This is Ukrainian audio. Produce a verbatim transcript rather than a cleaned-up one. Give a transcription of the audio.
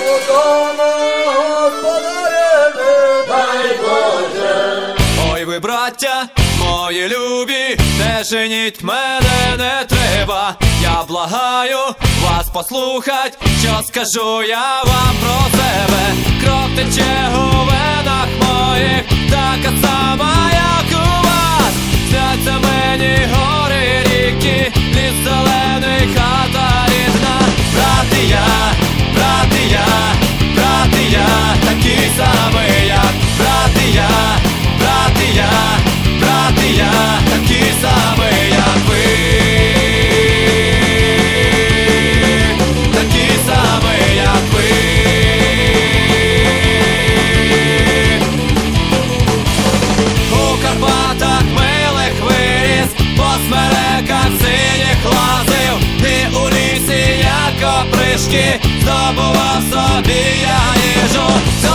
Удома господареві, дай Боже. Ой ви, браття, мої любі, не женіть мене не треба. Я благаю вас послухать, що скажу я вам про себе. Кров тече у венах моїх, така сама, як у вас. Сняться мені гори, ріки, ліс зелений, хата рідна. Братія, братія, братія, такі самі, як братія, братія, братія, такі самі, як ви. Такі самі, як ви. У Карпатах милих виріс, по смереках синіх лазив, і у лісі, як опришки, здобував собі я їжу.